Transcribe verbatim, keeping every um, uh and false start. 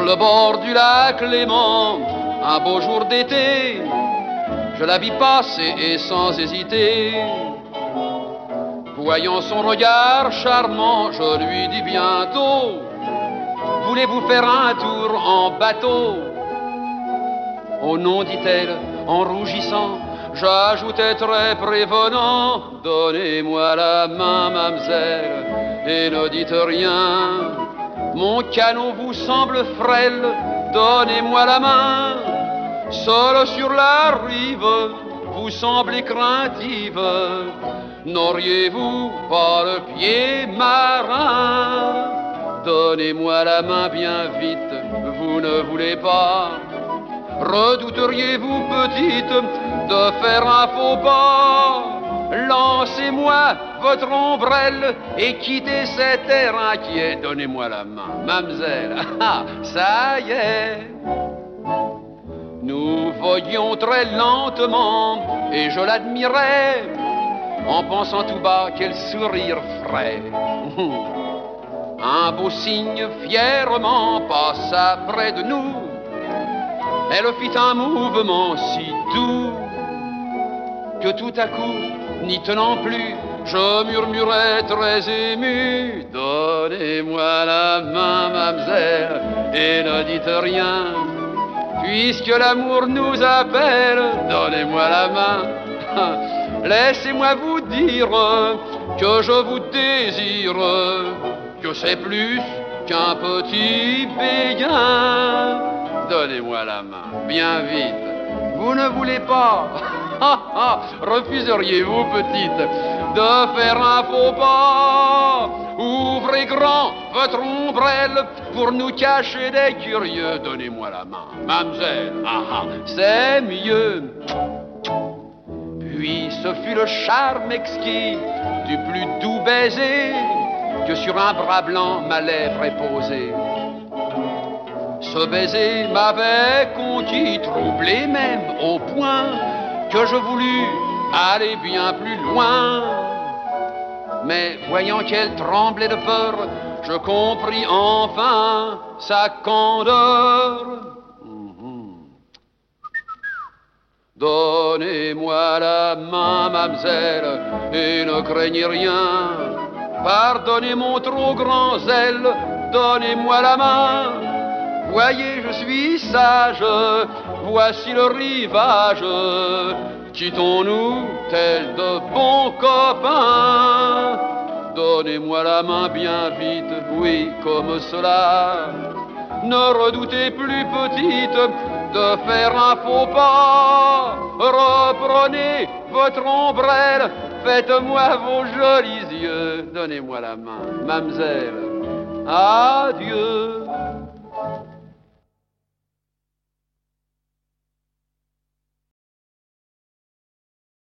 le bord du lac Léman, un beau jour d'été, je la vis passer et sans hésiter. Voyant son regard charmant, je lui dis bientôt: voulez-vous faire un tour en bateau? Oh non, dit-elle en rougissant. J'ajoutais très prévenant: donnez-moi la main, mamselle, et ne dites rien. Mon canot vous semble frêle, donnez-moi la main. Seule sur la rive, vous semblez craintive, n'auriez-vous pas le pied marin? Donnez-moi la main bien vite, vous ne voulez pas? Redouteriez-vous, petite, de faire un faux pas? Lancez-moi votre ombrelle et quittez cet air inquiet. Donnez-moi la main, mamselle, ah, ça y est. Nous voyions très lentement et je l'admirais, en pensant tout bas quel sourire frais. Un beau signe fièrement passa près de nous. Elle fit un mouvement si doux que tout à coup, n'y tenant plus, je murmurais très ému: donnez-moi la main, mamselle, et ne dites rien. Puisque l'amour nous appelle, donnez-moi la main. Laissez-moi vous dire que je vous désire, que c'est plus qu'un petit béguin. Donnez-moi la main, bien vite. Vous ne voulez pas? Refuseriez-vous, petite, de faire un faux pas? Ouvrez grand votre ombrelle pour nous cacher des curieux. Donnez-moi la main, mamselle, ah, ah, c'est mieux. Puis ce fut le charme exquis du plus doux baiser que sur un bras blanc ma lèvre est posée. Ce baiser m'avait conquis, troublé même au point que je voulus aller bien plus loin. Mais voyant qu'elle tremblait de peur, je compris enfin sa candeur. Mmh. Donnez-moi la main, mamselle, et ne craignez rien. Pardonnez mon trop grand zèle, donnez-moi la main. Voyez, je suis sage, voici le rivage. Quittons-nous tels de bons copains. Donnez-moi la main bien vite, oui, comme cela. Ne redoutez plus, petite, de faire un faux pas. Reprenez votre ombrelle, faites-moi vos jolis yeux. Donnez-moi la main, mamselle, adieu.